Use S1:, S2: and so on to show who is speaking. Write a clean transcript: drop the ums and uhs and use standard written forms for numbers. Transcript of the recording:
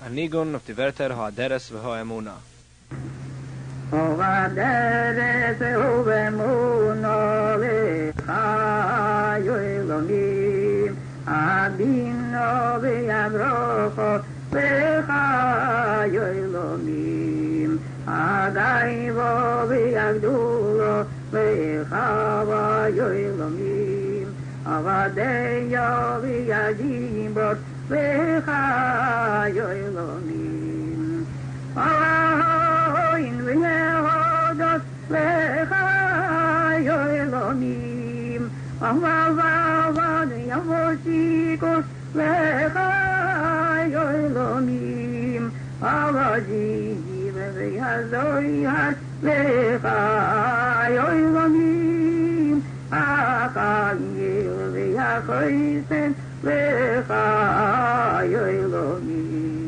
S1: הניגון ופתיברתר האדרס והאמונה.
S2: האדרס והאמונה לחיי אלוהים, אבינו ויברוכו לחיי אלוהים, אדייבו ויגדולו לחיי אלוהים, עבדיו ויגיבור לחיי אלוהים, אלוהים ויהודות לחיי אלוהים, עבד יבושיקו לחיי אלוהים, עבדי ויעזויה לחיי אלוהים, החייל ויחסן לחיי אלוהים.